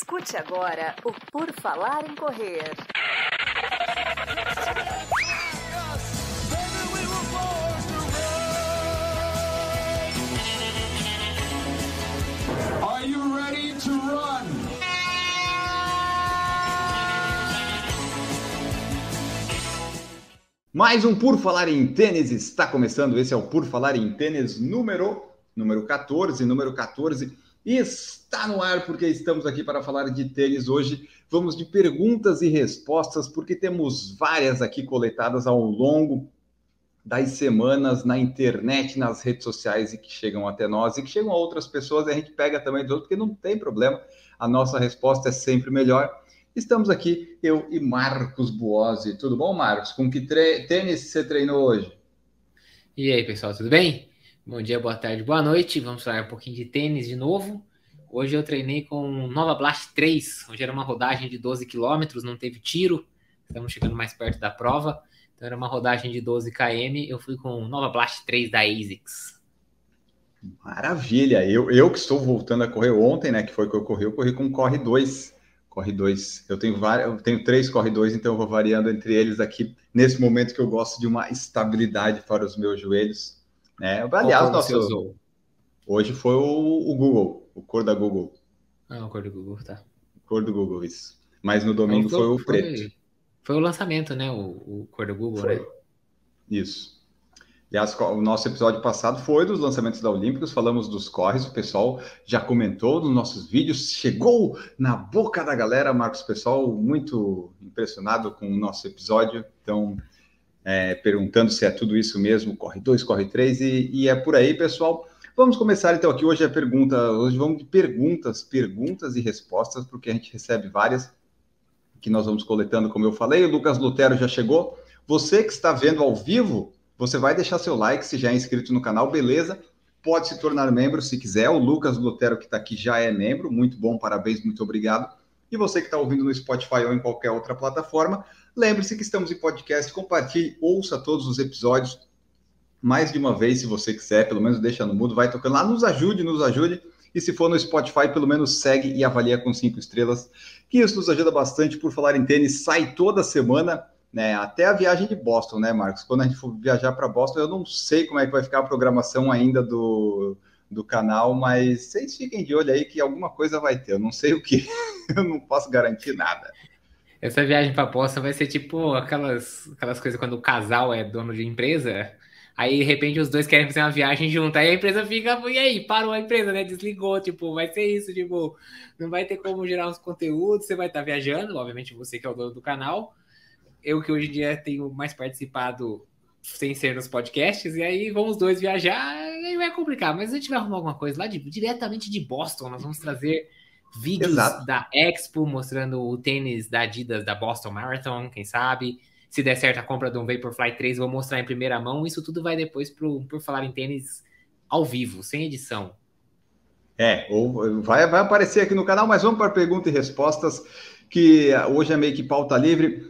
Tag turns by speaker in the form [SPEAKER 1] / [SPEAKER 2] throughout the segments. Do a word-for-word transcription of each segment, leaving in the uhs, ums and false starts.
[SPEAKER 1] Escute agora o Por Falar em Correr.
[SPEAKER 2] Are you ready to run?
[SPEAKER 3] Mais um Por Falar em Tênis está começando. Esse é o Por Falar em Tênis número, número quatorze. Número quatorze está no ar porque estamos aqui para falar de tênis hoje. Vamos de perguntas e respostas porque temos várias aqui coletadas ao longo das semanas na internet, nas redes sociais e que chegam até nós e que chegam a outras pessoas e a gente pega também de outros porque não tem problema. A nossa resposta é sempre melhor. Estamos aqui, eu e Marcos Buozzi. Tudo bom, Marcos? Com que tre... tênis você treinou hoje?
[SPEAKER 4] E aí, pessoal, tudo bem? Bom dia, boa tarde, boa noite. Vamos falar um pouquinho de tênis de novo. Hoje eu treinei com Nova Blast três. Hoje era uma rodagem de doze quilômetros, não teve tiro. Estamos chegando mais perto da prova. Então era uma rodagem de doze quilômetros. Eu fui com Nova Blast três da ASICS.
[SPEAKER 3] Maravilha! Eu, eu que estou voltando a correr ontem, né? Que foi que eu corri, eu corri com Corre dois. Corre dois. Eu tenho vários, eu tenho três Corre dois, então eu vou variando entre eles aqui nesse momento que eu gosto de uma estabilidade para os meus joelhos. Né? Aliás, nosso, usou? Hoje foi o, o Google, o cor da Google.
[SPEAKER 4] Ah, o cor do Google, tá.
[SPEAKER 3] Cor do Google, isso. Mas no domingo então, foi, foi o preto.
[SPEAKER 4] Foi, foi o lançamento, né? O, o cor do Google,
[SPEAKER 3] foi.
[SPEAKER 4] Né?
[SPEAKER 3] Isso. Aliás, o nosso episódio passado foi dos lançamentos da Olímpicos, falamos dos corres, o pessoal já comentou nos nossos vídeos, chegou na boca da galera, Marcos, pessoal muito impressionado com o nosso episódio, então é, perguntando se é tudo isso mesmo, corre dois, corre três, e, e é por aí, pessoal. Vamos começar então aqui, hoje é pergunta, hoje vamos de perguntas, perguntas e respostas, porque a gente recebe várias, que nós vamos coletando, como eu falei, o Lucas Lutero já chegou, você que está vendo ao vivo, você vai deixar seu like se já é inscrito no canal, beleza? Pode se tornar membro se quiser. O Lucas Lutero que está aqui já é membro. Muito bom, parabéns, muito obrigado. E você que está ouvindo no Spotify ou em qualquer outra plataforma, lembre-se que estamos em podcast, compartilhe, ouça todos os episódios mais de uma vez, se você quiser, pelo menos deixa no mudo, vai tocando lá, nos ajude, nos ajude. E se for no Spotify, pelo menos segue e avalia com cinco estrelas, que isso nos ajuda bastante. Por falar em tênis, sai toda semana, né, até a viagem de Boston, né, Marcos? Quando a gente for viajar para Boston, eu não sei como é que vai ficar a programação ainda do, do canal, mas vocês fiquem de olho aí que alguma coisa vai ter. Eu não sei o que, eu não posso garantir nada.
[SPEAKER 4] Essa viagem para Boston vai ser tipo aquelas, aquelas coisas quando o casal é dono de empresa, aí de repente os dois querem fazer uma viagem junto, aí a empresa fica, e aí, parou a empresa, né, desligou, tipo, vai ser isso, tipo, não vai ter como gerar uns conteúdos, você vai estar viajando, obviamente você que é o dono do canal, eu que hoje em dia tenho mais participado sem ser nos podcasts, e aí vamos dois viajar, aí vai complicar, mas a gente vai arrumar alguma coisa lá de, diretamente de Boston, nós vamos trazer vídeos Exato. Da Expo, mostrando o tênis da Adidas da Boston Marathon, quem sabe, se der certo a compra do Vaporfly três, vou mostrar em primeira mão, isso tudo vai depois pro, por falar em tênis ao vivo, sem edição.
[SPEAKER 3] É, ou vai, vai aparecer aqui no canal, mas vamos para perguntas e respostas, que hoje é meio que pauta livre.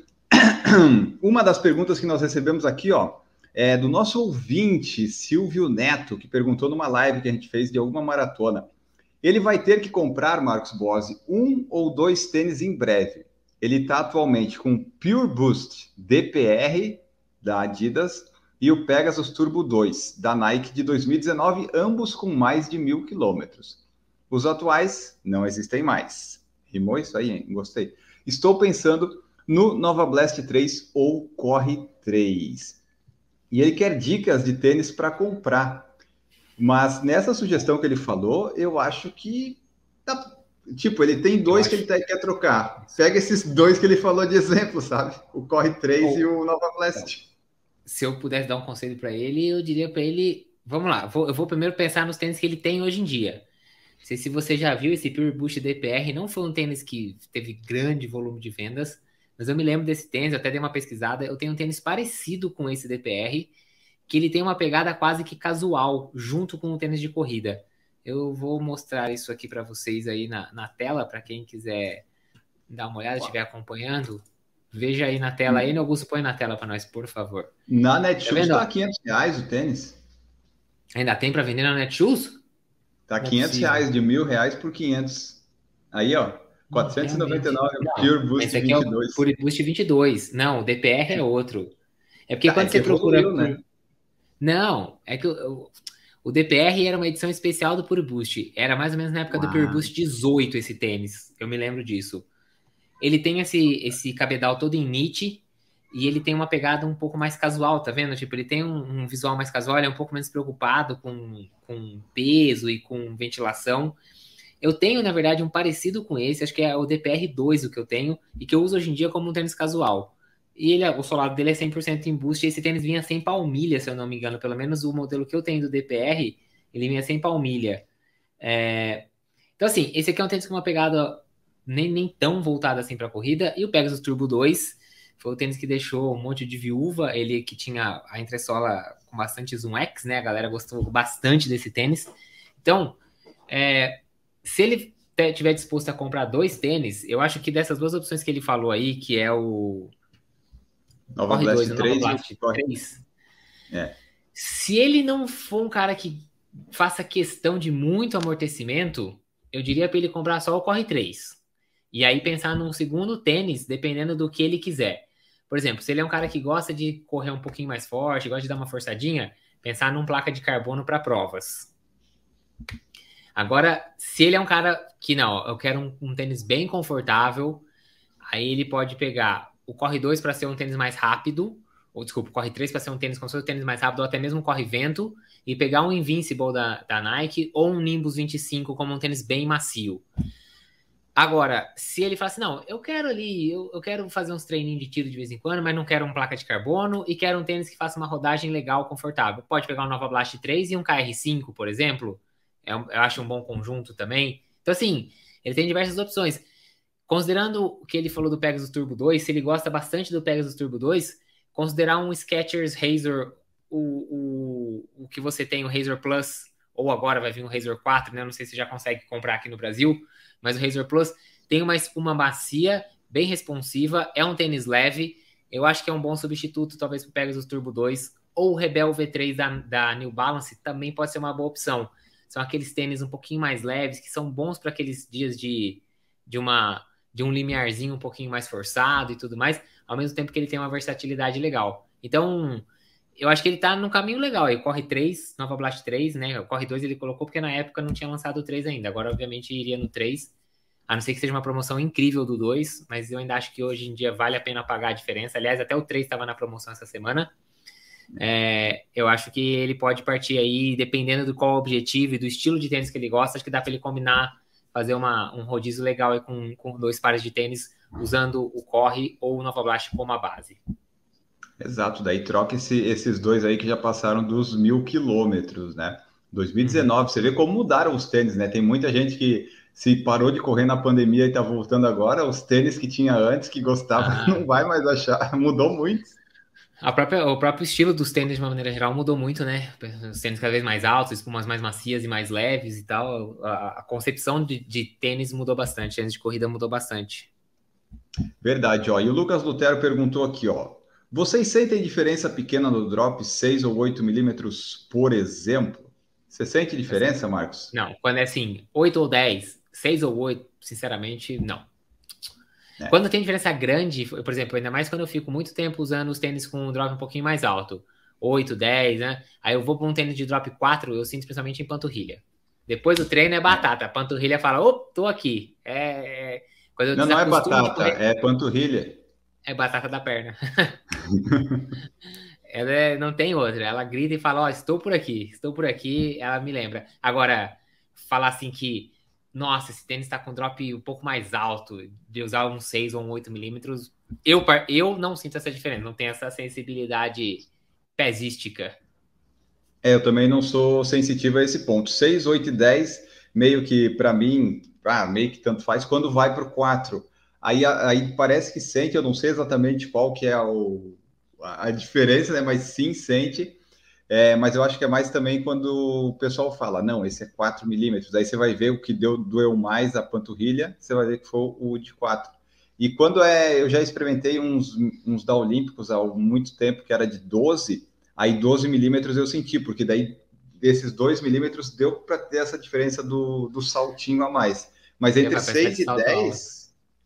[SPEAKER 3] Uma das perguntas que nós recebemos aqui, ó, é do nosso ouvinte, Silvio Neto, que perguntou numa live que a gente fez de alguma maratona. Ele vai ter que comprar, Marcos Buozzi, um ou dois tênis em breve. Ele está atualmente com o Pure Boost D P R da Adidas e o Pegasus Turbo dois da Nike de dois mil e dezenove, ambos com mais de mil quilômetros. Os atuais não existem mais. Rimou isso aí, hein? Gostei. Estou pensando no Nova Blast três ou Corre três. E ele quer dicas de tênis para comprar. Mas nessa sugestão que ele falou, eu acho que... Tá, tipo, ele tem dois que ele tá, quer trocar. Pega esses dois que ele falou de exemplo, sabe? O Corre três oh. e o Nova Blast.
[SPEAKER 4] Se eu pudesse dar um conselho para ele, eu diria para ele... Vamos lá, vou, eu vou primeiro pensar nos tênis que ele tem hoje em dia. Não sei se você já viu esse Pure Boost D P R. Não foi um tênis que teve grande volume de vendas, mas eu me lembro desse tênis, eu até dei uma pesquisada, eu tenho um tênis parecido com esse D P R, que ele tem uma pegada quase que casual, junto com o tênis de corrida. Eu vou mostrar isso aqui para vocês aí na, na tela, para quem quiser dar uma olhada, estiver acompanhando. Veja aí na tela, aí, Augusto, põe na tela para nós, por favor.
[SPEAKER 3] Na Netshoes tá quinhentos reais o tênis.
[SPEAKER 4] Ainda tem para vender na Netshoes?
[SPEAKER 3] Tá quinhentos reais, de mil reais por quinhentos. Aí, ó. quatrocentos e noventa e nove
[SPEAKER 4] Não,
[SPEAKER 3] Pure Boost
[SPEAKER 4] esse aqui é
[SPEAKER 3] vinte e
[SPEAKER 4] o
[SPEAKER 3] dois.
[SPEAKER 4] Pure Boost vinte e dois. Não, o D P R é outro. É porque
[SPEAKER 3] Tá,
[SPEAKER 4] quando
[SPEAKER 3] é
[SPEAKER 4] você
[SPEAKER 3] que
[SPEAKER 4] procura...
[SPEAKER 3] evoluiu,
[SPEAKER 4] por-
[SPEAKER 3] né?
[SPEAKER 4] Não, é que o, o D P R era uma edição especial do Pure Boost. Era mais ou menos na época do Pure
[SPEAKER 3] Uau.
[SPEAKER 4] Boost dezoito esse tênis. Eu me lembro disso. Ele tem esse, esse cabedal todo em knit e ele tem uma pegada um pouco mais casual, tá vendo? Tipo, ele tem um, um visual mais casual, ele é um pouco menos preocupado com, com peso e com ventilação. Eu tenho, na verdade, um parecido com esse, acho que é o D P R dois o que eu tenho, e que eu uso hoje em dia como um tênis casual. E ele, o solado dele é cem por cento em boost, e esse tênis vinha sem palmilha, se eu não me engano. Pelo menos o modelo que eu tenho do D P R, ele vinha sem palmilha. É... Então, assim, esse aqui é um tênis com uma pegada nem, nem tão voltada assim para a corrida. E o Pegasus Turbo dois foi o tênis que deixou um monte de viúva. Ele que tinha a entressola com bastante Zoom X, né? A galera gostou bastante desse tênis. Então, é... se ele tiver disposto a comprar dois tênis, eu acho que dessas duas opções que ele falou aí, que é o
[SPEAKER 3] Nova
[SPEAKER 4] Corre
[SPEAKER 3] Blast
[SPEAKER 4] dois, o Nova
[SPEAKER 3] três e
[SPEAKER 4] Blast
[SPEAKER 3] o Corre...
[SPEAKER 4] três,
[SPEAKER 3] É.
[SPEAKER 4] se ele não for um cara que faça questão de muito amortecimento, eu diria para ele comprar só o Corre três. E aí pensar num segundo tênis, dependendo do que ele quiser. Por exemplo, se ele é um cara que gosta de correr um pouquinho mais forte, gosta de dar uma forçadinha, pensar num placa de carbono para provas. Agora, se ele é um cara que não, eu quero um, um tênis bem confortável, aí ele pode pegar o Corre dois para ser um tênis mais rápido, ou desculpa, o Corre três para ser um tênis como se fosse um tênis mais rápido, ou até mesmo um Corre Vento, e pegar um Invincible da, da Nike, ou um Nimbus vinte e cinco como um tênis bem macio. Agora, se ele fala assim, não, eu quero ali, eu, eu quero fazer uns treininhos de tiro de vez em quando, mas não quero uma placa de carbono, e quero um tênis que faça uma rodagem legal, confortável. Pode pegar um Nova Blast três e um K R cinco, por exemplo, é um, eu acho um bom conjunto também. Então, assim, ele tem diversas opções. Considerando o que ele falou do Pegasus Turbo dois, se ele gosta bastante do Pegasus Turbo dois, considerar um Skechers Razor, o, o, o que você tem, o Razor Plus, ou agora vai vir o Razor quatro, né? Não sei se já consegue comprar aqui no Brasil, mas o Razor Plus tem uma espuma macia, bem responsiva, é um tênis leve, eu acho que é um bom substituto, talvez, para o Pegasus Turbo dois, ou o Rebel V três da, da New Balance também pode ser uma boa opção. São aqueles tênis um pouquinho mais leves, que são bons para aqueles dias de, de, uma, de um limiarzinho um pouquinho mais forçado e tudo mais, ao mesmo tempo que ele tem uma versatilidade legal. Então, eu acho que ele tá num caminho legal. Ele Corre três, Nova Blast três, né? O Corre dois ele colocou porque na época não tinha lançado o três ainda. Agora, obviamente, iria no três, a não ser que seja uma promoção incrível do dois, mas eu ainda acho que hoje em dia vale a pena pagar a diferença. Aliás, até o três estava na promoção essa semana. É, eu acho que ele pode partir aí, dependendo do qual o objetivo e do estilo de tênis que ele gosta, acho que dá para ele combinar, fazer uma, um rodízio legal aí com, com dois pares de tênis, usando o Corre ou o Nova Blast como a base.
[SPEAKER 3] Exato, daí troca esse, esses dois aí que já passaram dos mil quilômetros, né? dois mil e dezenove, uhum. Você vê como mudaram os tênis, né? Tem muita gente que se parou de correr na pandemia e tá voltando agora, os tênis que tinha antes, que gostava, ah. não vai mais achar, mudou muito.
[SPEAKER 4] A própria, o próprio estilo dos tênis, de uma maneira geral, mudou muito, né? Os tênis cada vez mais altos, espumas mais macias e mais leves e tal. A, a concepção de, de tênis mudou bastante, tênis de corrida mudou bastante.
[SPEAKER 3] Verdade, ó. E o Lucas Lutero perguntou aqui, ó. Vocês sentem diferença pequena no drop seis ou oito milímetros, por exemplo? Você sente diferença, Marcos?
[SPEAKER 4] Não, quando é assim, oito ou dez, seis ou oito, sinceramente, não. É. Quando tem diferença grande, por exemplo, ainda mais quando eu fico muito tempo usando os tênis com um drop um pouquinho mais alto, oito, dez, né? Aí eu vou para um tênis de drop quatro, eu sinto principalmente em panturrilha. Depois do treino é batata. A panturrilha fala, ô, tô aqui. É, é... Quando eu
[SPEAKER 3] não, não é batata,
[SPEAKER 4] correr,
[SPEAKER 3] é panturrilha.
[SPEAKER 4] É batata da perna. Ela é, não tem outra. Ela grita e fala, ó, oh, estou por aqui, estou por aqui. Ela me lembra. Agora, falar assim que nossa, esse tênis está com drop um pouco mais alto, de usar um seis ou um oito milímetros, eu, eu não sinto essa diferença, não tenho essa sensibilidade pesística.
[SPEAKER 3] É, eu também não sou sensitivo a esse ponto. seis, oito e dez, meio que para mim, ah, meio que tanto faz, quando vai para o quatro. Aí, aí parece que sente, eu não sei exatamente qual que é o, a diferença, né? Mas sim sente. É, mas eu acho que é mais também quando o pessoal fala, não, esse é quatro milímetros, aí você vai ver o que deu, doeu mais a panturrilha, você vai ver que foi o de quatro. E quando é, eu já experimentei uns, uns da Olímpicos há muito tempo, que era de doze, aí doze milímetros eu senti, porque daí desses dois milímetros deu para ter essa diferença do, do saltinho a mais. Mas entre seis e dez,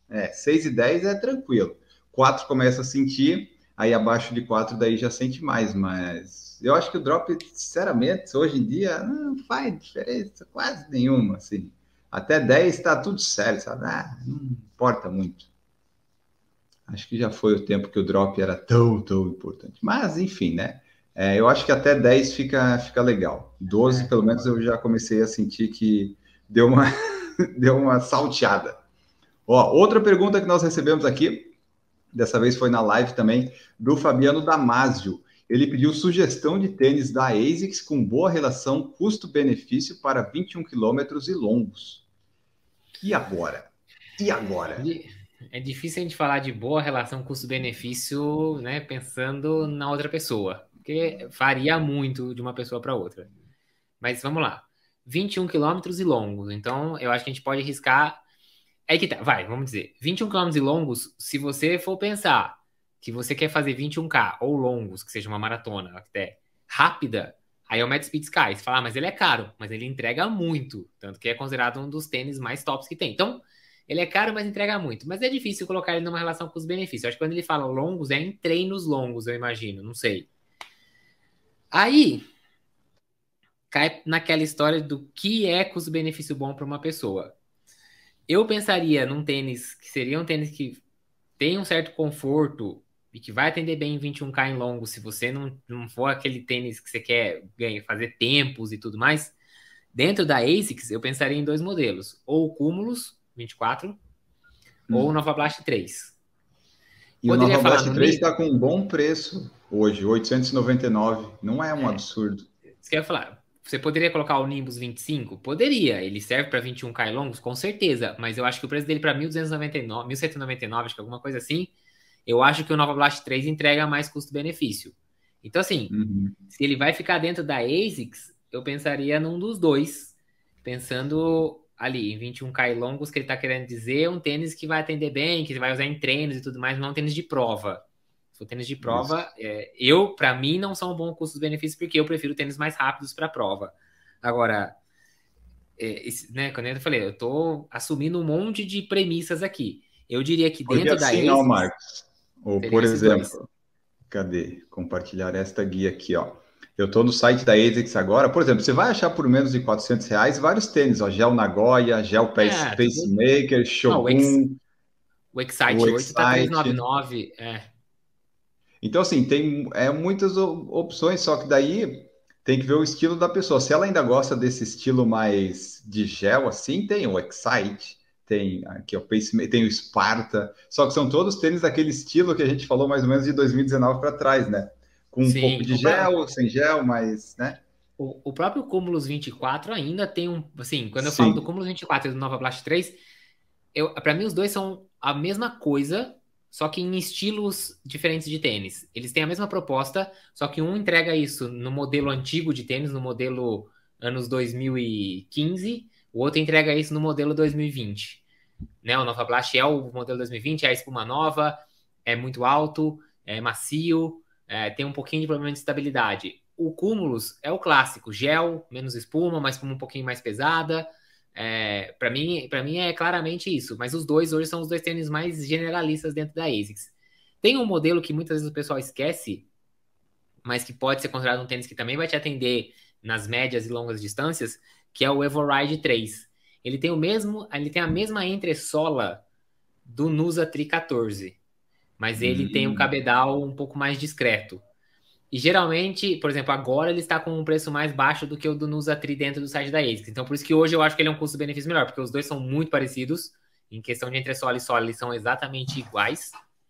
[SPEAKER 3] É, seis e dez é tranquilo. quatro começa a sentir, aí abaixo de quatro daí já sente mais, mas eu acho que o drop, sinceramente, hoje em dia não faz diferença quase nenhuma, assim. Até dez tá tudo certo, sabe? Ah, não importa muito. Acho que já foi o tempo que o drop era tão, tão importante. Mas, enfim, né? É, eu acho que até dez fica, fica legal. doze,
[SPEAKER 4] É,
[SPEAKER 3] pelo menos, eu já comecei a sentir que deu uma, deu uma salteada. Ó, outra pergunta que nós recebemos aqui, dessa vez foi na live também, do Fabiano Damasio. Ele pediu sugestão de tênis da ASICS com boa relação custo-benefício para vinte e um quilômetros e longos. E agora? E agora?
[SPEAKER 4] é difícil a gente falar de boa relação custo-benefício, né, pensando na outra pessoa, porque varia muito de uma pessoa para outra. Mas vamos lá. vinte e um quilômetros e longos. Então, eu acho que a gente pode arriscar. É que tá, vai, vamos dizer. vinte e um quilômetros e longos, se você for pensar que você quer fazer vinte e um K ou longos, que seja uma maratona até rápida, aí é o Mad Speed Sky. Você fala, ah, mas ele é caro, mas ele entrega muito. Tanto que é considerado um dos tênis mais tops que tem. Então, ele é caro, mas entrega muito. Mas é difícil colocar ele numa relação com os benefícios. Eu acho que quando ele fala longos, é em treinos longos, eu imagino. Não sei. Aí, cai naquela história do que é custo-benefício bom para uma pessoa. Eu pensaria num tênis que seria um tênis que tem um certo conforto e que vai atender bem em vinte e um K em longo, se você não, não for aquele tênis que você quer ganhar, fazer tempos e tudo mais. Dentro da ASICS, eu pensaria em dois modelos. Ou o Cumulus vinte e quatro, hum. ou o Nova Blast três.
[SPEAKER 3] E Poderia o Nova Blast três está com um bom preço hoje, oitocentos e noventa e nove. Não é um é. absurdo.
[SPEAKER 4] Isso que eu ia falar. Você poderia colocar o Nimbus vinte e cinco? Poderia. Ele serve para vinte e um K longos? Com certeza. Mas eu acho que o preço dele para mil duzentos e noventa e nove, mil cento e noventa e nove, acho que alguma coisa assim, eu acho que o Nova Blast três entrega mais custo-benefício. Então, assim, uhum. se ele vai ficar dentro da ASICS, eu pensaria num dos dois. Pensando ali em vinte e um K longos, que ele está querendo dizer, um tênis que vai atender bem, que vai usar em treinos e tudo mais, não é um tênis de prova. Se for tênis de prova, é, eu, para mim, não são um bom custo-benefício, porque eu prefiro tênis mais rápidos para prova. Agora, é, esse, né, quando eu falei, eu estou assumindo um monte de premissas aqui. Eu diria que dentro
[SPEAKER 3] Porque
[SPEAKER 4] da
[SPEAKER 3] assim,
[SPEAKER 4] ASICS...
[SPEAKER 3] Ó, Marcos, ou por exemplo, dois. Cadê? Compartilhar esta guia aqui, ó. Eu estou no site da ASICS agora, por exemplo, você vai achar por menos de quatrocentos reais vários tênis, ó, Gel Nagoya, Gel é, Pacemaker, tudo... Shogun...
[SPEAKER 4] O Excite oito está trezentos e noventa e nove, é...
[SPEAKER 3] Então, assim, tem é, muitas opções, só que daí tem que ver o estilo da pessoa. Se ela ainda gosta desse estilo mais de gel, assim, tem o Excite, tem aqui o Pacemaker, tem o Sparta, só que são todos tênis daquele estilo que a gente falou mais ou menos de dois mil e dezenove para trás, né? Com um Sim, pouco de gel, próprio... sem gel, mas, né?
[SPEAKER 4] O, o próprio Cumulus vinte e quatro ainda tem um, assim, quando eu Sim. falo do Cumulus vinte e quatro e do Nova Blast três, para mim os dois são a mesma coisa, só que em estilos diferentes de tênis. Eles têm a mesma proposta, só que um entrega isso no modelo antigo de tênis, no modelo anos dois mil e quinze, o outro entrega isso no modelo dois mil e vinte. Né? O Nova Blast é o modelo dois mil e vinte, é a espuma nova, é muito alto, é macio, é, tem um pouquinho de problema de estabilidade. O Cumulus é o clássico, gel, menos espuma, uma espuma um pouquinho mais pesada. É, para mim, para mim é claramente isso, mas os dois hoje são os dois tênis mais generalistas dentro da ASICS. Tem um modelo que muitas vezes o pessoal esquece, mas que pode ser considerado um tênis que também vai te atender nas médias e longas distâncias, que é o Evoride três. Ele tem o mesmo, ele tem a mesma entressola do Nusa Tri quatorze, mas ele hum. tem um cabedal um pouco mais discreto. E geralmente, por exemplo, agora ele está com um preço mais baixo do que o do Nusa Tri dentro do site da ASICS. Então, por isso que hoje eu acho que ele é um custo-benefício melhor, porque os dois são muito parecidos. Em questão de entressola e sola, eles são exatamente iguais.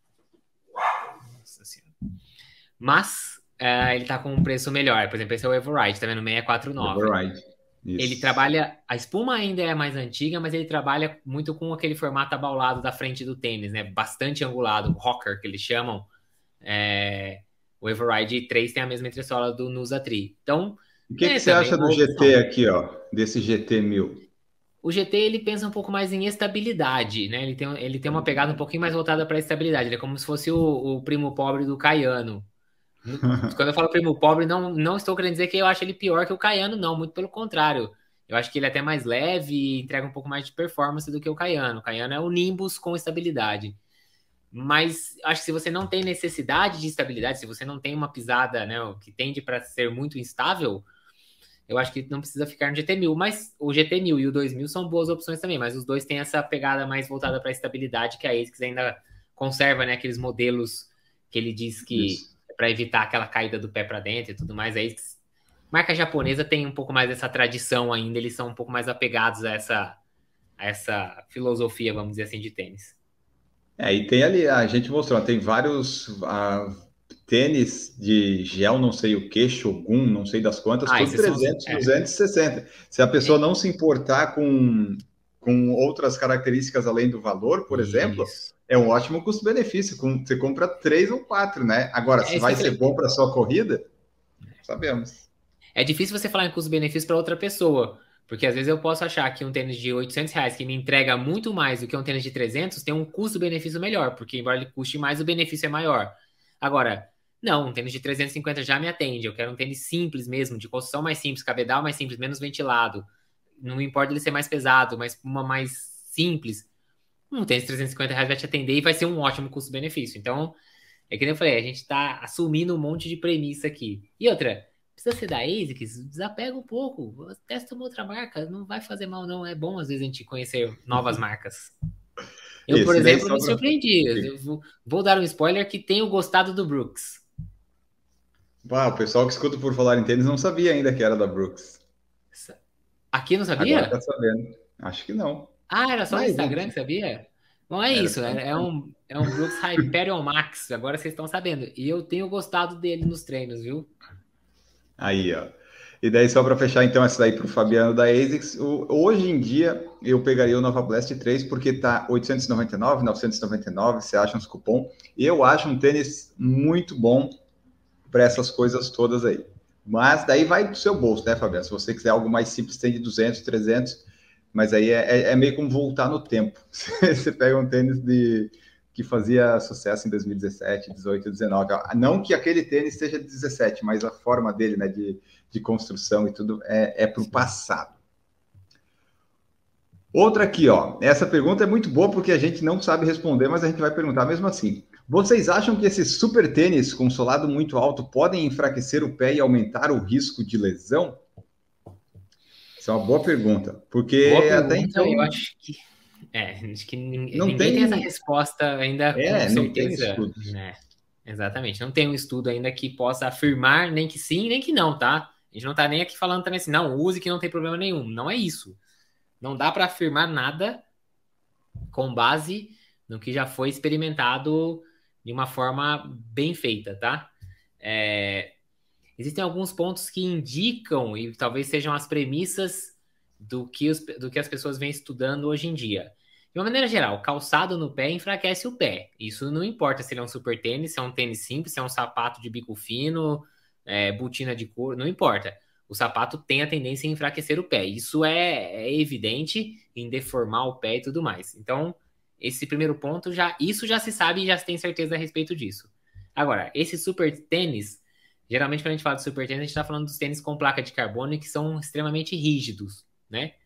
[SPEAKER 4] Nossa senhora. Mas uh, ele está com um preço melhor. Por exemplo, esse é o Evoride, tá vendo? seiscentos e quarenta e nove. Evoride. Isso. Ele trabalha... A espuma ainda é mais antiga, mas ele trabalha muito com aquele formato abaulado da frente do tênis, né? Bastante angulado, rocker, que eles chamam. É... O Evoride três tem a mesma entressola do Nusa Tri. Então,
[SPEAKER 3] o que, é, que você acha do G T aqui, ó? Desse G T mil?
[SPEAKER 4] O G T, ele pensa um pouco mais em estabilidade, né? Ele tem, ele tem uma pegada um pouquinho mais voltada para estabilidade. Ele é como se fosse o, o primo pobre do Kayano. Quando eu falo primo pobre, não, não estou querendo dizer que eu acho ele pior que o Kayano, não. Muito pelo contrário. Eu acho que ele é até mais leve e entrega um pouco mais de performance do que o Kayano. O Kayano é o Nimbus com estabilidade. Mas acho que se você não tem necessidade de estabilidade, se você não tem uma pisada, né, que tende para ser muito instável, eu acho que não precisa ficar no G T mil. Mas o G T mil e o dois mil são boas opções também, mas os dois têm essa pegada mais voltada para estabilidade, que a ASICS ainda conserva, né, aqueles modelos que ele diz que Isso. é para evitar aquela caída do pé para dentro e tudo mais. A ASICS, marca japonesa, tem um pouco mais dessa tradição ainda, eles são um pouco mais apegados a essa, a essa filosofia, vamos dizer assim, de tênis.
[SPEAKER 3] É, e tem ali, a gente mostrou, tem vários uh, tênis de gel, não sei o que, Shogun, não sei das quantas, ah, tudo trezentos, são... duzentos e sessenta. É. Se a pessoa é. não se importar com, com outras características além do valor, por Isso. exemplo, é um ótimo custo-benefício. Você compra três ou quatro, né? Agora, é, se vai ser bom para sua corrida, sabemos.
[SPEAKER 4] É difícil você falar em custo-benefício para outra pessoa, porque às vezes eu posso achar que um tênis de oitocentos reais que me entrega muito mais do que um tênis de trezentos tem um custo-benefício melhor, porque embora ele custe mais, o benefício é maior. Agora, não, um tênis de trezentos e cinquenta já me atende, eu quero um tênis simples mesmo, de construção mais simples, cabedal mais simples, menos ventilado. Não importa ele ser mais pesado, mas uma mais simples. Um tênis de trezentos e cinquenta reais vai te atender e vai ser um ótimo custo-benefício. Então, é que nem eu falei, a gente está assumindo um monte de premissa aqui. E outra... Precisa ser da ASICS, desapega um pouco, testa uma outra marca, não vai fazer mal não, é bom às vezes a gente conhecer novas marcas. Eu, Isso, por exemplo, me surpreendi, eu vou, vou dar um spoiler que tenho gostado do Brooks.
[SPEAKER 3] Ah, o pessoal que escuta por falar em tênis não sabia ainda que era da Brooks.
[SPEAKER 4] Aqui não sabia?
[SPEAKER 3] Agora tá sabendo, acho que não.
[SPEAKER 4] Ah, era só no Instagram gente... que sabia? Bom, é era isso, é, é, um, é um Brooks Hyperion Max, agora vocês estão sabendo, e eu tenho gostado dele nos treinos, viu?
[SPEAKER 3] Aí, ó. E daí, só para fechar, então, essa daí para o Fabiano da ASICS. O, hoje em dia, eu pegaria o Nova Blast três porque tá oitocentos e noventa e nove, novecentos e noventa e nove, você acha uns cupom. E eu acho um tênis muito bom para essas coisas todas aí. Mas daí vai do seu bolso, né, Fabiano? Se você quiser algo mais simples, tem de duzentos, trezentos. Mas aí é, é, é meio como voltar no tempo. Você pega um tênis de... que fazia sucesso em dois mil e dezessete, dezoito, dezenove. Não que aquele tênis seja de dezessete, mas a forma dele, né, de, de construção e tudo, é, é para o passado. Outra aqui, ó. Essa pergunta é muito boa porque a gente não sabe responder, mas a gente vai perguntar mesmo assim. Vocês acham que esses super tênis com solado muito alto podem enfraquecer o pé e aumentar o risco de lesão? Essa é uma boa pergunta. Porque
[SPEAKER 4] boa pergunta,
[SPEAKER 3] até então...
[SPEAKER 4] eu acho que... É, acho que ninguém,
[SPEAKER 3] não
[SPEAKER 4] ninguém
[SPEAKER 3] tem...
[SPEAKER 4] tem essa resposta ainda
[SPEAKER 3] é,
[SPEAKER 4] com
[SPEAKER 3] não tem
[SPEAKER 4] certeza.
[SPEAKER 3] estudos.
[SPEAKER 4] Né? Exatamente. Não tem um estudo ainda que possa afirmar nem que sim, nem que não, tá? A gente não tá nem aqui falando também assim, não, use que não tem problema nenhum. Não é isso. Não dá para afirmar nada com base no que já foi experimentado de uma forma bem feita, tá? É... Existem alguns pontos que indicam, e talvez sejam as premissas do que, os, do que as pessoas vêm estudando hoje em dia. De uma maneira geral, calçado no pé enfraquece o pé. Isso não importa se ele é um super tênis, se é um tênis simples, se é um sapato de bico fino, é, botina de couro, não importa. O sapato tem a tendência a enfraquecer o pé. Isso é, é evidente em deformar o pé e tudo mais. Então, esse primeiro ponto, já, isso já se sabe e já se tem certeza a respeito disso. Agora, esse super tênis, geralmente quando a gente fala de super tênis, a gente está falando dos tênis com placa de carbono que são extremamente rígidos, né?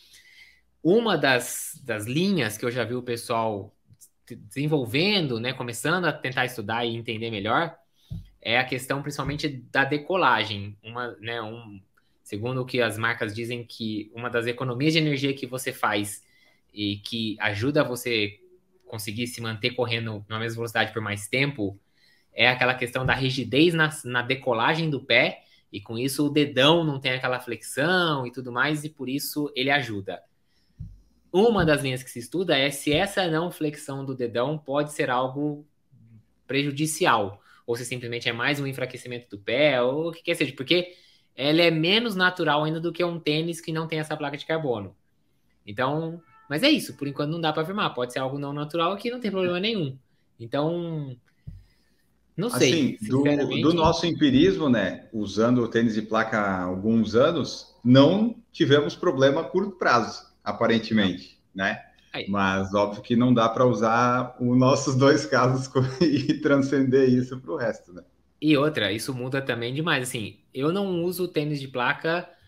[SPEAKER 4] Uma das, das linhas que eu já vi o pessoal desenvolvendo, né, começando a tentar estudar e entender melhor, é a questão principalmente da decolagem. Uma, né, um, segundo o que as marcas dizem, que uma das economias de energia que você faz e que ajuda você conseguir se manter correndo na mesma velocidade por mais tempo é aquela questão da rigidez na, na decolagem do pé, e com isso o dedão não tem aquela flexão e tudo mais, e por isso ele ajuda. Uma das linhas que se estuda é se essa não flexão do dedão pode ser algo prejudicial, ou se simplesmente é mais um enfraquecimento do pé, ou o que quer seja, porque ela é menos natural ainda do que um tênis que não tem essa placa de carbono. Então, mas é isso, por enquanto não dá para afirmar, pode ser algo não natural que não tem problema nenhum. Então, não sei.
[SPEAKER 3] Assim, do, do nosso empirismo, né, usando o tênis de placa há alguns anos, não tivemos problema a curto prazo, aparentemente, né?
[SPEAKER 4] Aí.
[SPEAKER 3] Mas óbvio que não dá para usar os nossos dois casos e transcender isso para o resto, né?
[SPEAKER 4] E outra, isso muda também demais. Assim, eu não uso tênis de placa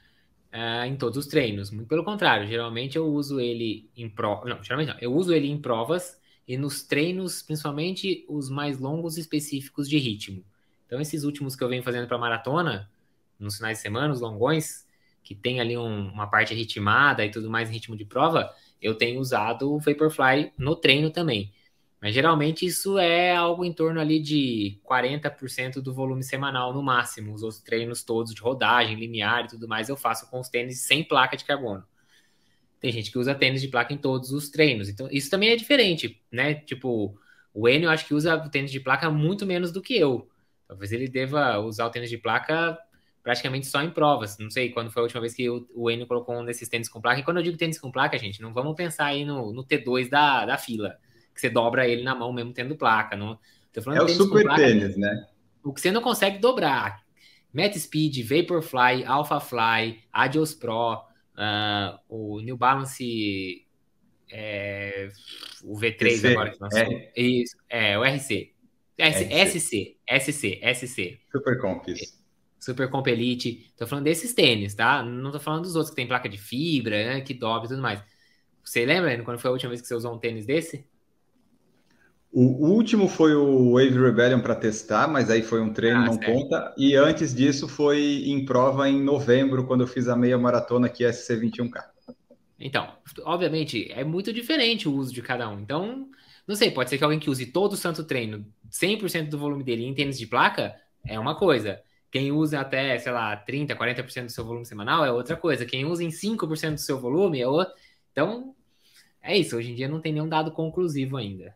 [SPEAKER 4] uh, em todos os treinos. Muito pelo contrário, geralmente eu uso ele em provas. Não, geralmente não. Eu uso ele em provas e nos treinos, principalmente os mais longos e específicos de ritmo. Então, esses últimos que eu venho fazendo para maratona, nos finais de semana, os longões, que tem ali um, uma parte ritmada e tudo mais em ritmo de prova, eu tenho usado o Vaporfly no treino também. Mas geralmente isso é algo em torno ali de quarenta por cento do volume semanal no máximo. Os outros treinos todos de rodagem, limiar e tudo mais eu faço com os tênis sem placa de carbono. Tem gente que usa tênis de placa em todos os treinos. Então isso também é diferente, né? Tipo, o Enio eu acho que usa o tênis de placa muito menos do que eu. Talvez ele deva usar o tênis de placa praticamente só em provas. Não sei quando foi a última vez que o, o Enio colocou um desses tênis com placa. E quando eu digo tênis com placa, gente, não vamos pensar aí no, no T dois da, da fila, que você dobra ele na mão mesmo tendo placa. Não, tô falando
[SPEAKER 3] é
[SPEAKER 4] de
[SPEAKER 3] o
[SPEAKER 4] tênis
[SPEAKER 3] super
[SPEAKER 4] com placa,
[SPEAKER 3] tênis, né?
[SPEAKER 4] O que você não consegue dobrar. Matt Speed, Vaporfly, Alphafly, Adios Pro, uh, o New Balance, é, o V três
[SPEAKER 3] T C,
[SPEAKER 4] agora que lançou.
[SPEAKER 3] R.
[SPEAKER 4] Isso, é, o R C. S,
[SPEAKER 3] R C.
[SPEAKER 4] SC, SC, SC.
[SPEAKER 3] Super Compis.
[SPEAKER 4] Super Comp Elite. Tô falando desses tênis, tá? Não tô falando dos outros que tem placa de fibra, né? Que dobra e tudo mais. Você lembra, Enio, quando foi a última vez que você usou um tênis desse?
[SPEAKER 3] O último foi o Wave Rebellion para testar, mas aí foi um treino,
[SPEAKER 4] Ah,
[SPEAKER 3] não
[SPEAKER 4] certo.
[SPEAKER 3] conta. E antes disso foi em prova em novembro, quando eu fiz a meia maratona aqui, S C vinte e um K.
[SPEAKER 4] Então, obviamente, é muito diferente o uso de cada um. Então, não sei, pode ser que alguém que use todo o santo treino, cem por cento do volume dele em tênis de placa, é uma coisa. Quem usa até, sei lá, trinta, quarenta por cento do seu volume semanal é outra coisa. Quem usa em cinco por cento do seu volume é outra. Então, é isso. Hoje em dia não tem nenhum dado conclusivo ainda.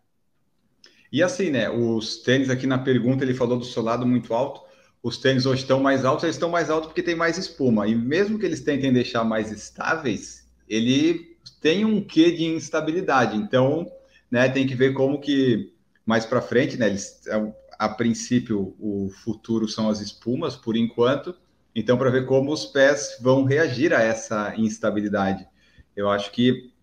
[SPEAKER 3] E assim, né, os tênis aqui na pergunta, ele falou do solado muito alto. Os tênis hoje estão mais altos, eles estão mais altos porque tem mais espuma. E mesmo que eles tentem deixar mais estáveis, ele tem um quê de instabilidade. Então, né, tem que ver como que mais para frente, né, eles, a princípio, o futuro são as espumas, por enquanto. Então, para ver como os pés vão reagir a essa instabilidade. Eu acho que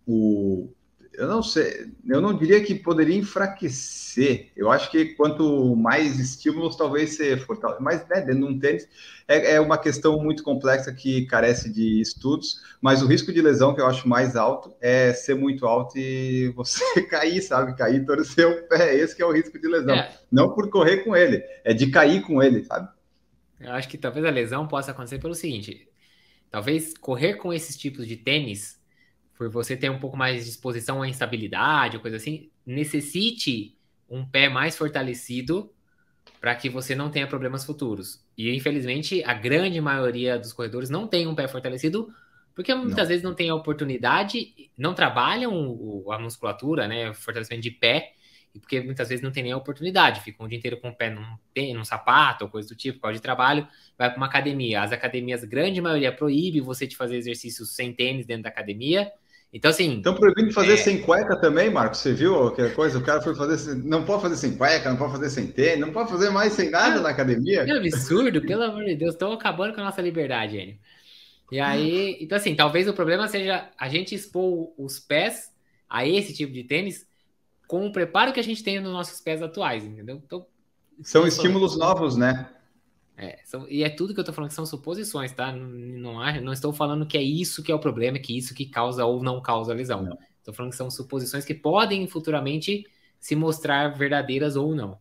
[SPEAKER 3] o... Eu não sei, eu não diria que poderia enfraquecer. Eu acho que quanto mais estímulos, talvez ser fortalecido. Mas, né, dentro de um tênis, é, é uma questão muito complexa que carece de estudos. Mas o risco de lesão que eu acho mais alto é ser muito alto e você cair, sabe? Cair, torcer o pé. Esse que é o risco de lesão. É. Não por correr com ele, é de cair com ele, sabe?
[SPEAKER 4] Eu acho que talvez a lesão possa acontecer pelo seguinte. Talvez correr com esses tipos de tênis, por você ter um pouco mais de disposição à instabilidade, ou coisa assim, necessite um pé mais fortalecido para que você não tenha problemas futuros. E, infelizmente, a grande maioria dos corredores não tem um pé fortalecido porque muitas não. vezes não tem a oportunidade, não trabalham a musculatura, né, o fortalecimento de pé, e porque muitas vezes não tem nem a oportunidade, ficam o dia inteiro com o pé num, num sapato ou coisa do tipo, por causa de trabalho, vai para uma academia. As academias, grande maioria, proíbe você de fazer exercícios sem tênis dentro da academia. Então, assim...
[SPEAKER 3] Estão proibindo fazer é... sem cueca também, Marcos? Você viu aquela coisa? O cara foi fazer... Não pode fazer sem cueca, não pode fazer sem tênis, não pode fazer mais sem nada é, na academia.
[SPEAKER 4] Que absurdo, pelo amor de Deus. Estão acabando com a nossa liberdade, Enio. E aí... Então, assim, talvez o problema seja a gente expor os pés a esse tipo de tênis com o preparo que a gente tem nos nossos pés atuais, entendeu? Então,
[SPEAKER 3] são estímulos novos, né?
[SPEAKER 4] É, são, e é tudo que eu tô falando que são suposições, tá? Não, não, não estou falando que é isso que é o problema, que é isso que causa ou não causa lesão. Não. Estou falando que são suposições que podem futuramente se mostrar verdadeiras ou não.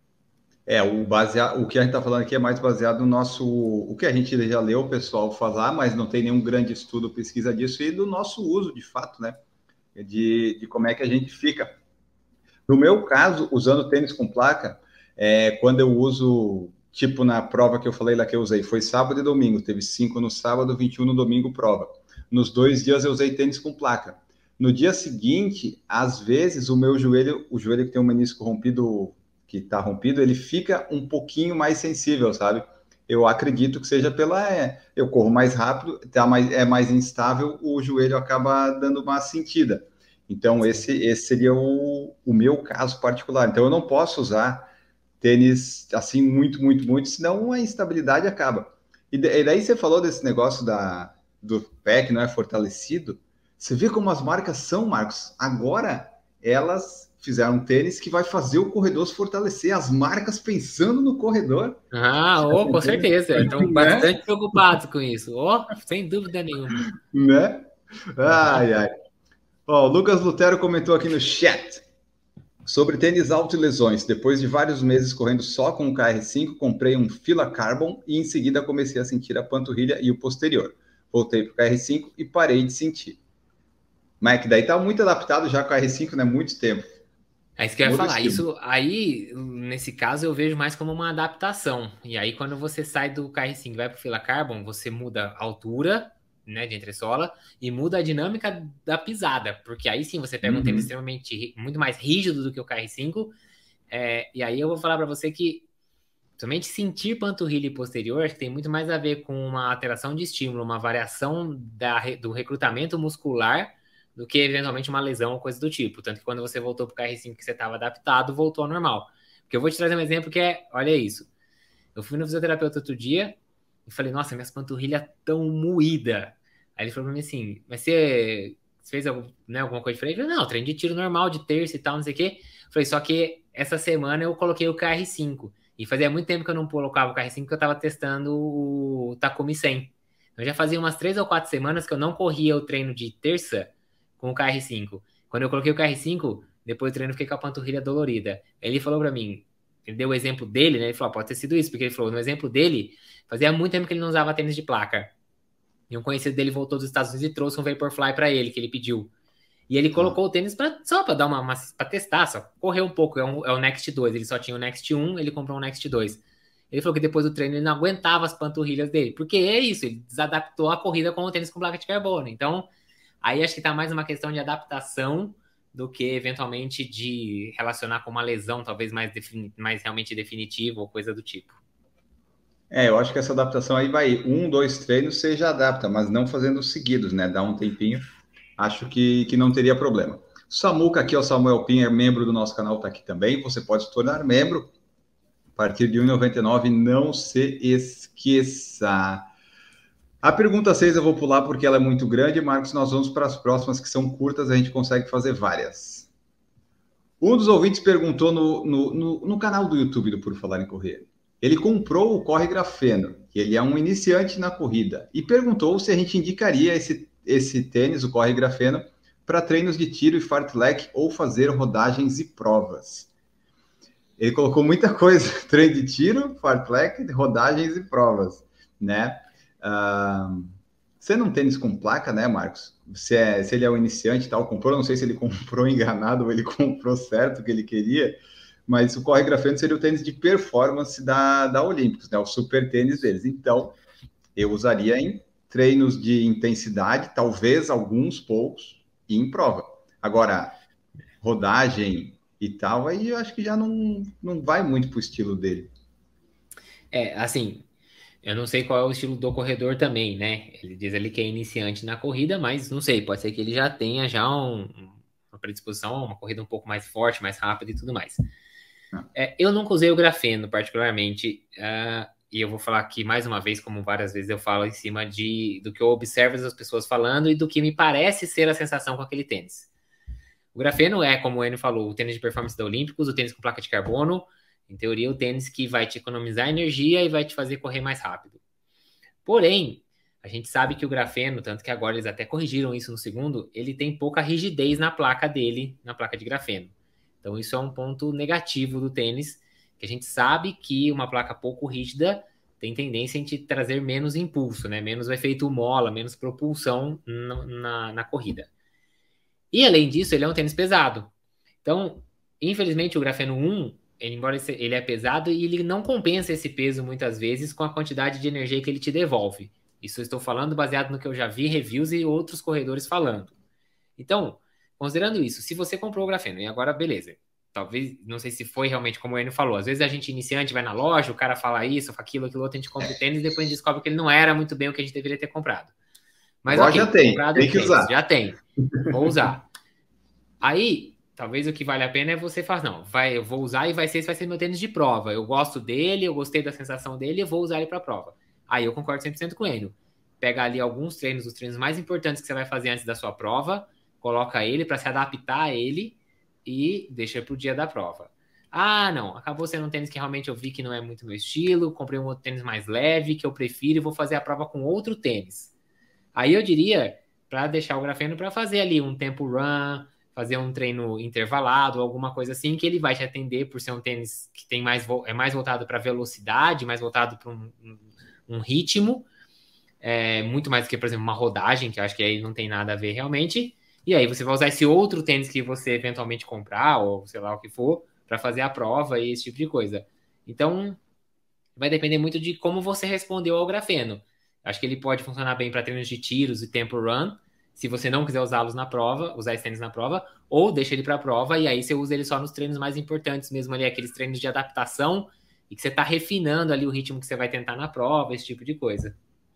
[SPEAKER 3] É, o, baseado, o que a gente está falando aqui é mais baseado no nosso... O que a gente já leu o pessoal falar, mas não tem nenhum grande estudo, pesquisa disso, e do nosso uso, de fato, né? De, de como é que a gente fica. No meu caso, usando tênis com placa, é, quando eu uso... Tipo, na prova que eu falei lá que eu usei, foi sábado e domingo. Teve cinco no sábado, vinte e um no domingo, prova. Nos dois dias eu usei tênis com placa. No dia seguinte, às vezes, o meu joelho, o joelho que tem um menisco rompido, que está rompido, ele fica um pouquinho mais sensível, sabe? Eu acredito que seja pela... É, eu corro mais rápido, tá mais, é mais instável, o joelho acaba dando uma sentida. Então, esse, esse seria o, o meu caso particular. Então, eu não posso usar tênis assim muito, muito, muito, senão a instabilidade acaba. E daí você falou desse negócio da, do pé que não é fortalecido. Você vê como as marcas são, Marcos? Agora elas fizeram um tênis que vai fazer o corredor se fortalecer, as marcas pensando no corredor.
[SPEAKER 4] Ah, oh, com certeza. Estão
[SPEAKER 3] Né?
[SPEAKER 4] bastante preocupados com isso. Oh, sem dúvida nenhuma.
[SPEAKER 3] Né? Ai, ai. Ó, o Lucas Lutero comentou aqui no chat sobre tênis alto e lesões. Depois de vários meses correndo só com o K R cinco, comprei um Fila Carbon e em seguida comecei a sentir a panturrilha e o posterior. Voltei para o K R cinco e parei de sentir. Mike, daí tá muito adaptado já com o K R cinco, né? Muito tempo.
[SPEAKER 4] É isso que eu ia
[SPEAKER 3] Muda o
[SPEAKER 4] falar.
[SPEAKER 3] estilo.
[SPEAKER 4] Isso aí, nesse caso, eu vejo mais como uma adaptação. E aí, quando você sai do K R cinco e vai para o Fila Carbon, você muda a altura, né, de entressola e muda a dinâmica da pisada. Porque aí sim você pega um
[SPEAKER 3] Uhum.
[SPEAKER 4] tênis extremamente ri- muito mais rígido do que o K R cinco. É, e aí eu vou falar para você que somente sentir panturrilha e posterior acho que tem muito mais a ver com uma alteração de estímulo, uma variação da, re- do recrutamento muscular do que eventualmente uma lesão ou coisa do tipo. Tanto que quando você voltou para o K R cinco que você estava adaptado, voltou ao normal. Porque eu vou te trazer um exemplo que é, olha isso. Eu fui no fisioterapeuta outro dia e falei, nossa, minhas panturrilhas tão moídas. Aí ele falou pra mim assim, mas você, você fez algum, né, alguma coisa diferente? Eu falei, não, treino de tiro normal, de terça e tal, não sei o quê. Eu falei, só que essa semana eu coloquei o K R cinco. E fazia muito tempo que eu não colocava o K R cinco, porque eu tava testando o Takumi cem. Eu já fazia umas três ou quatro semanas que eu não corria o treino de terça com o K R cinco. Quando eu coloquei o K R cinco, depois do treino eu fiquei com a panturrilha dolorida. Ele falou pra mim, ele deu o exemplo dele, né? Ele falou, pode ter sido isso, porque ele falou, no exemplo dele, fazia muito tempo que ele não usava tênis de placa. E um conhecido dele voltou dos Estados Unidos e trouxe um Vaporfly pra ele, que ele pediu. E ele colocou o tênis pra, só pra dar uma, uma pra testar, só correr um pouco. É, um, é o Next dois, ele só tinha o Next um, ele comprou um Next dois. Ele falou que depois do treino ele não aguentava as panturrilhas dele, porque é isso, ele desadaptou a corrida com o tênis com placa de carbono. Então, aí acho que tá mais uma questão de adaptação do que eventualmente de relacionar com uma lesão, talvez mais, defini- mais realmente definitiva ou coisa do tipo.
[SPEAKER 3] É, eu acho que essa adaptação aí vai um, dois treinos, você já adapta, mas não fazendo seguidos, né? Dá um tempinho, acho que, que não teria problema. Samuca aqui, o Samuel Pinha, membro do nosso canal, tá aqui também. Você pode se tornar membro a partir de um real e noventa e nove centavos, não se esqueça. A pergunta seis eu vou pular porque ela é muito grande, Marcos. Nós vamos para as próximas que são curtas, a gente consegue fazer várias. Um dos ouvintes perguntou no, no, no, no canal do YouTube do Por Falar em Correr. Ele comprou o Corre Grafeno, que ele é um iniciante na corrida, e perguntou se a gente indicaria esse, esse tênis, o Corre Grafeno, para treinos de tiro e fartlek ou fazer rodagens e provas. Ele colocou muita coisa, treino de tiro, fartlek, rodagens e provas, né? Uh, sendo um tênis com placa, né, Marcos? Se, é, se ele é um iniciante e tal, comprou, não sei se ele comprou enganado ou ele comprou certo o que ele queria, mas o Corre Grafeno seria o tênis de performance da, da Olímpicos, né? O super tênis deles. Então, eu usaria em treinos de intensidade, talvez alguns poucos, e em prova. Agora, rodagem e tal, aí eu acho que já não, não vai muito pro estilo dele.
[SPEAKER 4] É, assim, eu não sei qual é o estilo do corredor também, né? Ele diz ali que é iniciante na corrida, mas não sei, pode ser que ele já tenha já um, uma predisposição, uma corrida um pouco mais forte, mais rápida e tudo mais. É, eu nunca usei o grafeno, particularmente, uh, e eu vou falar aqui mais uma vez, como várias vezes eu falo, em cima de, do que eu observo as pessoas falando e do que me parece ser a sensação com aquele tênis. O grafeno é, como o Enio falou, o tênis de performance da Olímpicos, o tênis com placa de carbono, em teoria, o tênis que vai te economizar energia e vai te fazer correr mais rápido. Porém, a gente sabe que o grafeno, tanto que agora eles até corrigiram isso no segundo, ele tem pouca rigidez na placa dele, na placa de grafeno. Então, isso é um ponto negativo do tênis, que a gente sabe que uma placa pouco rígida tem tendência a te trazer menos impulso, né? Menos o efeito mola, menos propulsão na, na, na corrida. E, além disso, ele é um tênis pesado. Então, infelizmente, o grafeno um, ele, embora ele é pesado, e ele não compensa esse peso, muitas vezes, com a quantidade de energia que ele te devolve. Isso eu estou falando baseado no que eu já vi reviews e outros corredores falando. Então, considerando isso, se você comprou o grafeno, e agora, beleza, talvez, não sei se foi realmente como o Enio falou, às vezes a gente iniciante vai na loja, o cara fala isso, aquilo, aquilo outro, a gente compra o tênis e depois a gente descobre que ele não era muito bem o que a gente deveria ter comprado. Mas
[SPEAKER 3] Agora
[SPEAKER 4] ok,
[SPEAKER 3] já tem,
[SPEAKER 4] comprado
[SPEAKER 3] tem que
[SPEAKER 4] tênis,
[SPEAKER 3] usar.
[SPEAKER 4] Já tem, vou usar. Aí, talvez o que vale a pena é você falar, não, vai, eu vou usar e vai ser, vai ser meu tênis de prova, eu gosto dele, eu gostei da sensação dele, eu vou usar ele para prova. Aí eu concordo cem por cento com o Enio. Pega ali alguns treinos, os treinos mais importantes que você vai fazer antes da sua prova, coloca ele para se adaptar a ele e deixa pro dia da prova. Ah, não, acabou sendo um tênis que realmente eu vi que não é muito meu estilo, comprei um outro tênis mais leve, que eu prefiro, e vou fazer a prova com outro tênis. Aí eu diria, para deixar o grafeno para fazer ali um tempo run, fazer um treino intervalado, alguma coisa assim, que ele vai te atender por ser um tênis que tem mais, é mais voltado para velocidade, mais voltado para um, um, um ritmo, é, muito mais do que, por exemplo, uma rodagem, que eu acho que aí não tem nada a ver realmente. E aí você vai usar esse outro tênis que você eventualmente comprar, ou sei lá o que for, para fazer a prova e esse tipo de coisa. Então, vai depender muito de como você respondeu ao grafeno. Acho que ele pode funcionar bem para treinos de tiros e tempo run, se você não quiser usá-los na prova, usar esses tênis na prova, ou deixa ele para a prova e aí você usa ele só nos treinos mais importantes mesmo ali, aqueles treinos de adaptação e que você está refinando ali o ritmo que você vai tentar na prova, esse tipo de coisa.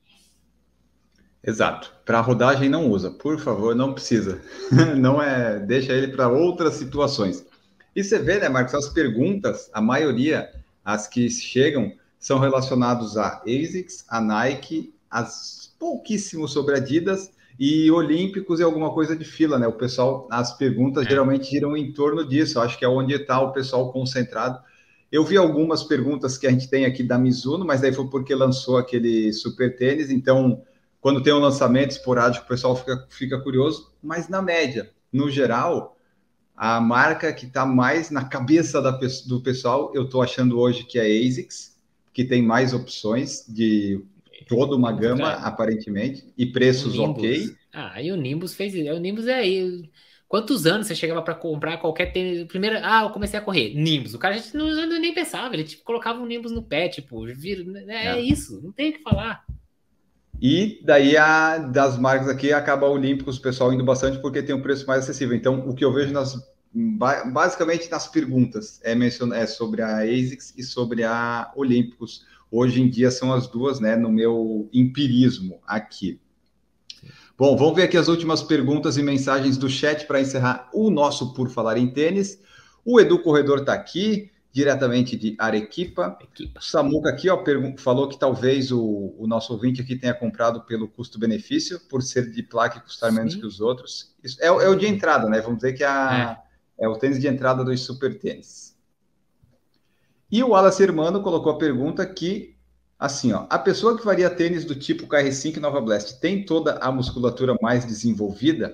[SPEAKER 3] Exato. Para rodagem não usa, por favor, não precisa. Não é, deixa ele para outras situações. E você vê, né, Marcos, as perguntas, a maioria, as que chegam, são relacionadas a ASICS, a Nike, as pouquíssimos sobre Adidas e Olímpicos e alguma coisa de fila, né? O pessoal, as perguntas é. geralmente giram em torno disso. Eu acho que é onde está o pessoal concentrado. Eu vi algumas perguntas que a gente tem aqui da Mizuno, mas daí foi porque lançou aquele super tênis. Então, quando tem um lançamento esporádico, o pessoal fica, fica curioso. Mas na média, no geral, a marca que está mais na cabeça da, do pessoal, eu estou achando hoje que é a ASICS, que tem mais opções de toda uma gama, é. aparentemente, e preços ok.
[SPEAKER 4] Ah, e o Nimbus fez isso. O Nimbus é aí. Quantos anos você chegava para comprar qualquer tênis? Primeiro, ah, eu comecei a correr. Nimbus. O cara a gente não, não nem pensava, ele tipo, colocava um Nimbus no pé, tipo, vira, é, é isso, não tem o que falar.
[SPEAKER 3] E daí, a, das marcas aqui, acaba o Olímpicos, o pessoal indo bastante porque tem um preço mais acessível. Então, o que eu vejo nas, basicamente nas perguntas é, mencionar, é sobre a ASICS e sobre a Olímpicos. Hoje em dia são as duas, né, no meu empirismo aqui. Bom, vamos ver aqui as últimas perguntas e mensagens do chat para encerrar o nosso Por Falar em Tênis. O Edu Corredor está aqui, diretamente de Arequipa. Arequipa. O Samuca aqui ó, falou que talvez o, o nosso ouvinte aqui tenha comprado pelo custo-benefício, por ser de placa e custar Sim. menos que os outros. Isso é, é o de entrada, né? Vamos dizer que a, é. é o tênis de entrada dos super tênis. E o Wallace Hermano colocou a pergunta que, assim, ó, a pessoa que faria tênis do tipo K R cinco e Nova Blast tem toda a musculatura mais desenvolvida?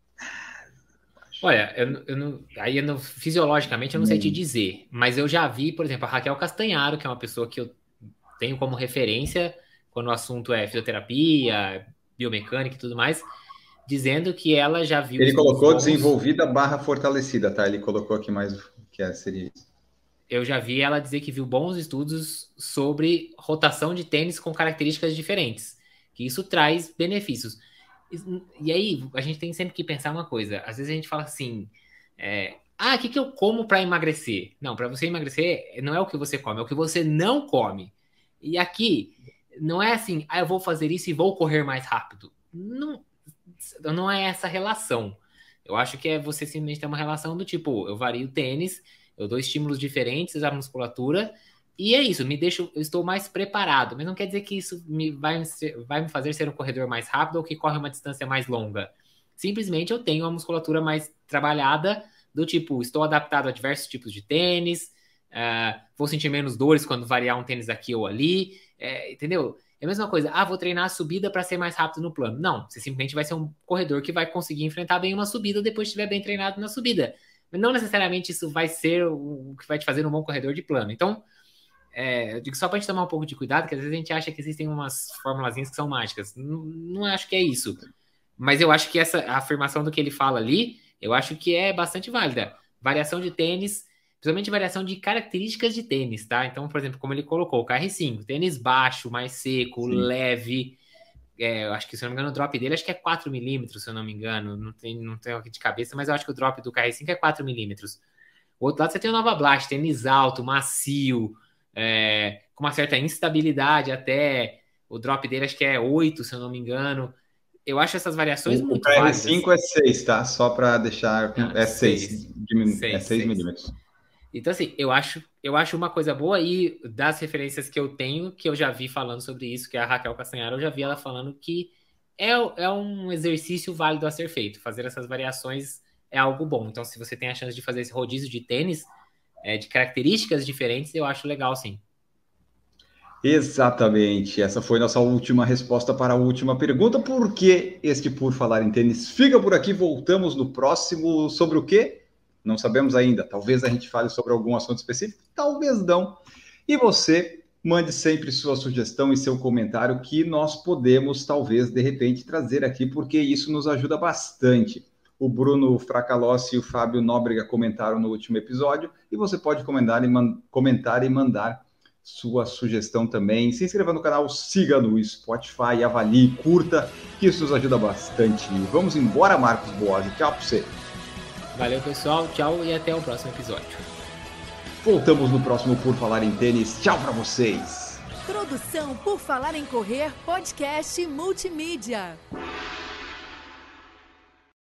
[SPEAKER 4] Olha, eu, eu não, aí eu não, fisiologicamente eu não hum. sei te dizer, mas eu já vi, por exemplo, a Raquel Castanharo, que é uma pessoa que eu tenho como referência quando o assunto é fisioterapia, biomecânica e tudo mais, dizendo que ela já viu...
[SPEAKER 3] Ele colocou bons... desenvolvida barra fortalecida, tá? Ele colocou aqui mais que é, seria isso.
[SPEAKER 4] Eu já vi ela dizer que viu bons estudos sobre rotação de tênis com características diferentes, que isso traz benefícios. E aí, a gente tem sempre que pensar uma coisa. Às vezes a gente fala assim, é, ah, o que, que eu como para emagrecer? Não, para você emagrecer, não é o que você come, é o que você não come. E aqui, não é assim, ah, eu vou fazer isso e vou correr mais rápido. Não, não é essa relação. Eu acho que é você simplesmente ter uma relação do tipo, eu vario o tênis, eu dou estímulos diferentes à musculatura, e é isso, me deixo, eu estou mais preparado, mas não quer dizer que isso me, vai, vai me fazer ser um corredor mais rápido ou que corre uma distância mais longa. Simplesmente eu tenho uma musculatura mais trabalhada, do tipo, estou adaptado a diversos tipos de tênis, uh, vou sentir menos dores quando variar um tênis aqui ou ali, é, entendeu? É a mesma coisa, ah, vou treinar a subida para ser mais rápido no plano. Não, você simplesmente vai ser um corredor que vai conseguir enfrentar bem uma subida depois de estiver bem treinado na subida. Mas não necessariamente isso vai ser o que vai te fazer um bom corredor de plano. Então, é, eu digo só para a gente tomar um pouco de cuidado, que às vezes a gente acha que existem umas formulazinhas que são mágicas. Não, não acho que é isso. Mas eu acho que essa a afirmação do que ele fala ali, eu acho que é bastante válida. Variação de tênis, principalmente variação de características de tênis, tá? Então, por exemplo, como ele colocou, o K R cinco, tênis baixo, mais seco, Sim. leve. É, eu acho que, se eu não me engano, o drop dele acho que é quatro milímetros, se eu não me engano. Não tenho, não tenho aqui de cabeça, mas eu acho que o drop do K R cinco é quatro milímetros. O outro lado você tem o Nova Blast, tênis alto, macio, é, com uma certa instabilidade até. O drop dele acho que é oito, se eu não me engano. Eu acho essas variações
[SPEAKER 3] o,
[SPEAKER 4] muito
[SPEAKER 3] válidas. O K R cinco é seis, tá? Só para deixar... Ah, é seis. É seis milímetros.
[SPEAKER 4] Então, assim, eu acho, eu acho uma coisa boa, e das referências que eu tenho, que eu já vi falando sobre isso, que é a Raquel Castanharo, eu já vi ela falando que é, é um exercício válido a ser feito, fazer essas variações é algo bom. Então, se você tem a chance de fazer esse rodízio de tênis, é, de características diferentes, eu acho legal, sim.
[SPEAKER 3] Exatamente, essa foi nossa última resposta para a última pergunta, porque este Por Falar em Tênis fica por aqui, voltamos no próximo, sobre o quê? Não sabemos ainda, talvez a gente fale sobre algum assunto específico, talvez não. E você, mande sempre sua sugestão e seu comentário que nós podemos, talvez, de repente, trazer aqui, porque isso nos ajuda bastante. O Bruno Fracalossi e o Fábio Nóbrega comentaram no último episódio, e você pode comentar e, man- comentar e mandar sua sugestão também. Se inscreva no canal, siga no Spotify, avalie, curta, que isso nos ajuda bastante. Vamos embora, Marcos Boazzi. Tchau para você.
[SPEAKER 4] Valeu, pessoal. Tchau e até o próximo episódio.
[SPEAKER 3] Voltamos no próximo Por Falar em Tênis. Tchau para vocês.
[SPEAKER 5] Produção Por Falar em Correr, podcast multimídia.